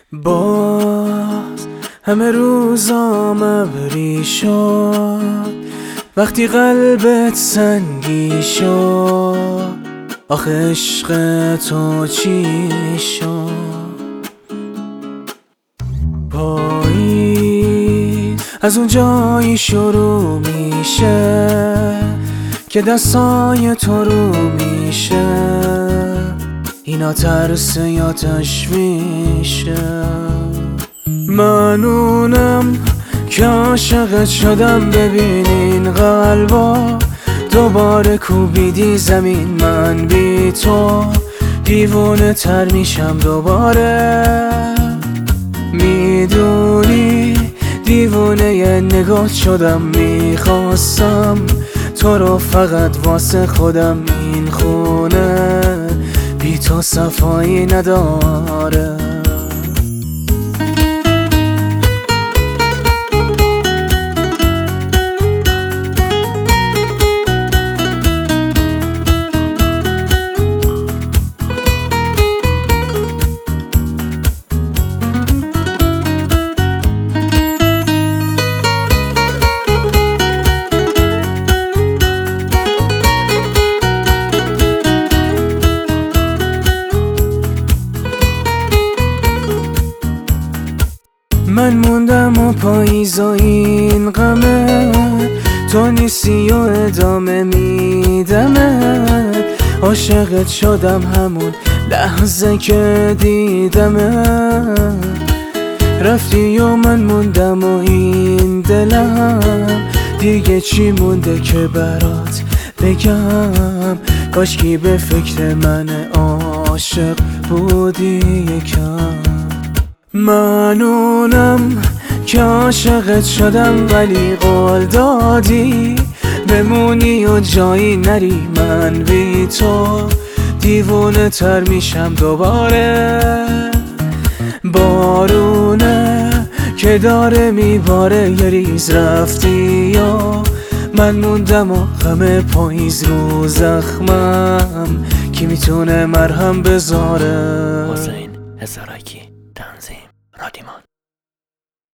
باز همه روزام ابری شد وقتی قلبت سنگی شد. آخه عشق تو چی شد؟ پاییز از اون جایی شروع میشه که دستای تو رو میشه. اینا ترس یا تشویشه؟ من اونم که عاشقت شدم. ببینین قلبا دوباره کوبیدی زمین. من بی تو دیوونه تر میشم دوباره. میدونی دیوونه ی نگات شدم. میخواستم تو رو فقط واسه خودم. این خونه بی تو صفایی نداره. من موندم و پاییزا این غمه. تو نیستی و ادامه میدمت. عاشقت شدم همون لحظه که دیدمت. رفتی و من موندم و این دلم دیگه چی مونده که برات بگم. کاشکی به فکر من عاشق بودی یکم. من اونم که عاشقت شدم ولی قول دادی بمونی و جایی نری. من بی تو دیوونه تر میشم دوباره. بارونه که داره میباره یه ریز رفتی یا من موندم و غم پاییز رو زخمم. کی میتونه مرهم بذاره؟ حسین هزارکی تنظیم رادیمان.